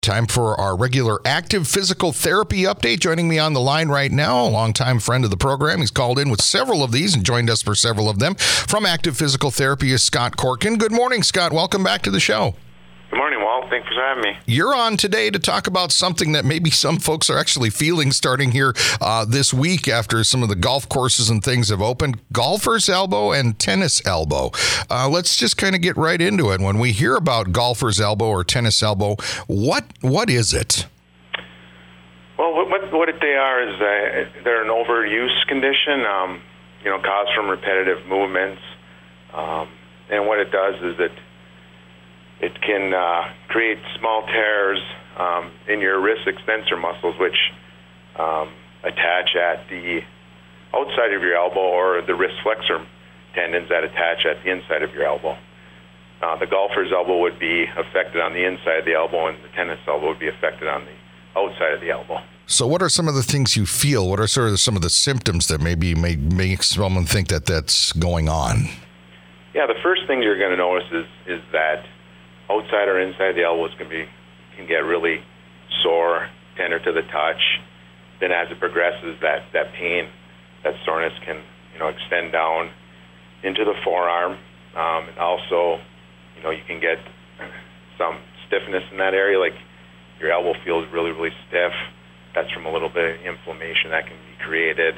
Time for our regular active physical therapy update. Joining me on the line right now, a longtime friend of the program. He's called in with several of these and joined us for several of them. From Active Physical Therapy is Scott Corkin. Good morning, Scott. Welcome back to the show. Good morning, Walt. Thanks for having me. You're on today to talk about something that maybe some folks are actually feeling starting here this week after some of the golf courses and things have opened. Golfer's elbow and tennis elbow. Let's just kind of get right into it. When we hear about golfer's elbow or tennis elbow, what is it? Well, what they are is they're an overuse condition, caused from repetitive movements. And what it does is it can create small tears in your wrist extensor muscles, which attach at the outside of your elbow, or the wrist flexor tendons that attach at the inside of your elbow. The golfer's elbow would be affected on the inside of the elbow, and the tennis elbow would be affected on the outside of the elbow. So what are some of the things you feel? What are sort of some of the symptoms that maybe make someone think that that's going on? Yeah, the first thing you're going to notice is that outside or inside the elbows can get really sore, tender to the touch. Then as it progresses, that pain, that soreness can extend down into the forearm, and also you can get some stiffness in that area, like your elbow feels really, really stiff. That's from a little bit of inflammation that can be created.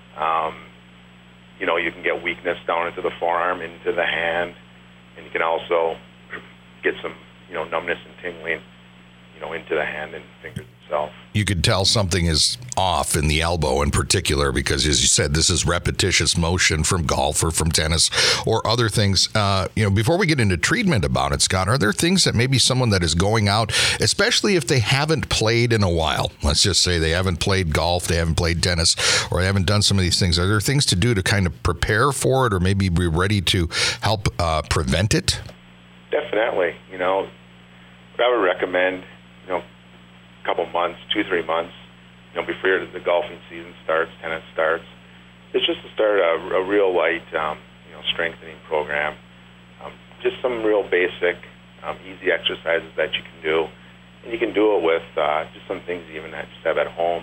You can get weakness down into the forearm, into the hand, and you can also get some, numbness and tingling, into the hand and fingers itself. You could tell something is off in the elbow in particular because, as you said, this is repetitious motion from golf or from tennis or other things. Before we get into treatment about it, Scott, are there things that maybe someone that is going out, especially if they haven't played in a while, let's just say they haven't played golf, they haven't played tennis, or they haven't done some of these things, are there things to do to kind of prepare for it or maybe be ready to help prevent it? Definitely. What I would recommend, a couple months, 2-3 months, before the golfing season starts, tennis starts, is just to start a real light, strengthening program. Just some real basic, easy exercises that you can do. And you can do it with just some things even that just have at home.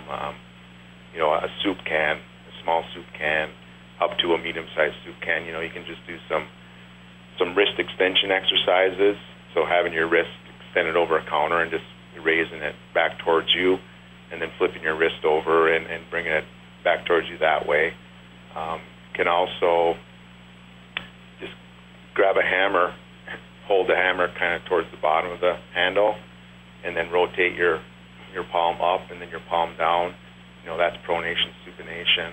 A soup can, a small soup can, up to a medium-sized soup can. You can just do some wrist extension exercises. So having your wrist extended over a counter and just raising it back towards you, and then flipping your wrist over and bringing it back towards you that way. Can also just grab a hammer, hold the hammer kind of towards the bottom of the handle, and then rotate your palm up and then your palm down. That's pronation, supination.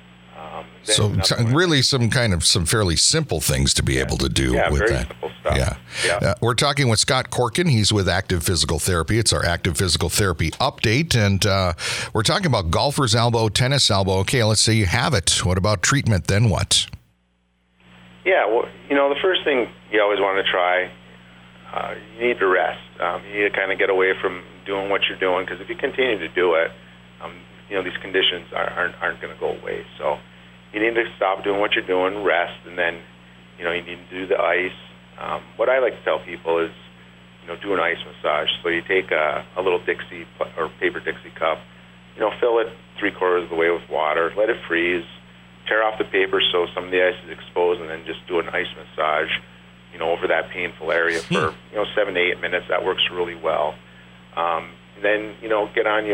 So really some fairly simple things to be able to do with very that. Simple stuff. Yeah. We're talking with Scott Corkin. He's with Active Physical Therapy. It's our Active Physical Therapy update. And we're talking about golfer's elbow, tennis elbow. Okay, let's say you have it. What about treatment? Then what? Yeah, well, the first thing you always want to try, you need to rest. You need to kind of get away from doing what you're doing, because if you continue to do it, these conditions aren't going to go away. So you need to stop doing what you're doing, rest, and then, you need to do the ice. What I like to tell people is, do an ice massage. So you take a little Dixie or paper Dixie cup, fill it 3/4 of the way with water, let it freeze, tear off the paper so some of the ice is exposed, and then just do an ice massage, over that painful area for, 7 to 8 minutes. That works really well. Then, get on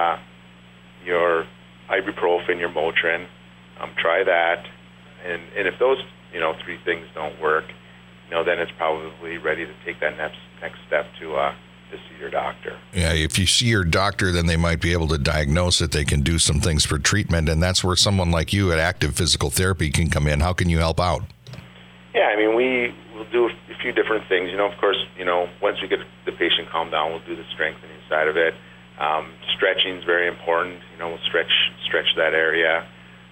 your ibuprofen, your Motrin, try that, and if those 3 things don't work, then it's probably ready to take that next step to see your doctor. Yeah, if you see your doctor, then they might be able to diagnose it. They can do some things for treatment, and that's where someone like you at Active Physical Therapy can come in. How can you help out? Yeah, we will do a few different things. Of course, once we get the patient calmed down, we'll do the strengthening side of it. Stretching is very important. We'll stretch that area.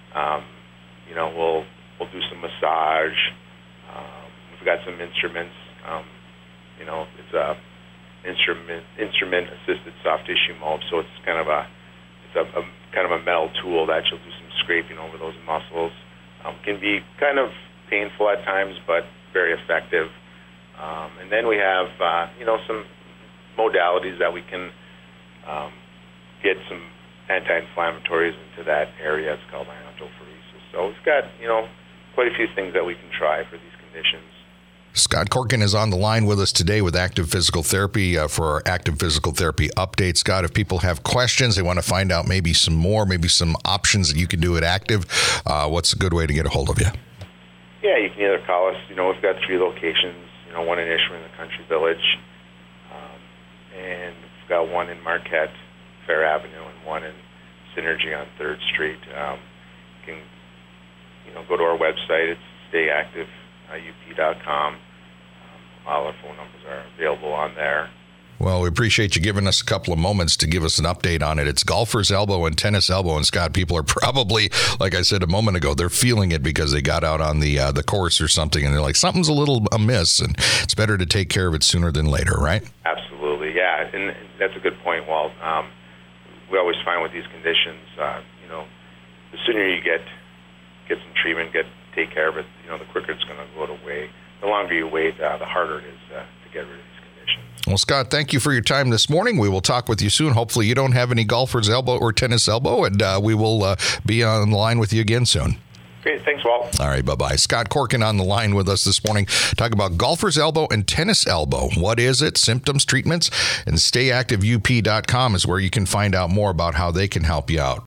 We'll do some massage. We've got some instruments. It's a instrument-assisted soft tissue mold, so it's kind of a metal tool that you'll do some scraping over those muscles. Can be kind of painful at times, but very effective. And then we have some modalities that we can get some anti-inflammatories into that area. It's called iontophoresis. So we've got, quite a few things that we can try for these conditions. Scott Corkin is on the line with us today with Active Physical Therapy for our Active Physical Therapy update. Scott, if people have questions, they want to find out maybe some options that you can do at Active, what's a good way to get a hold of you? Yeah, you can either call us. We've got 3 locations, one in Ishmael in the Country Village, and we've got one in Marquette, Fair Avenue, and one in Synergy on 3rd Street. You can go to our website. It's stayactiveup.com. All our phone numbers are available on there. Well, we appreciate you giving us a couple of moments to give us an update on it. It's golfer's elbow and tennis elbow. And Scott, people are probably, like I said a moment ago, they're feeling it because they got out on the course or something, and they're like, something's a little amiss, and it's better to take care of it sooner than later, right? Absolutely, yeah. And that's a good point, Walt. We always find with these conditions, the sooner you get some treatment, take care of it, the quicker it's going to go away. The longer you wait, the harder it is to get rid of these conditions. Well, Scott, thank you for your time this morning. We will talk with you soon. Hopefully you don't have any golfer's elbow or tennis elbow, and we will be on the line with you again soon. Great. Thanks, Walt. All right. Bye-bye. Scott Corkin on the line with us this morning, talking about golfer's elbow and tennis elbow. What is it? Symptoms, treatments, and stayactiveup.com is where you can find out more about how they can help you out.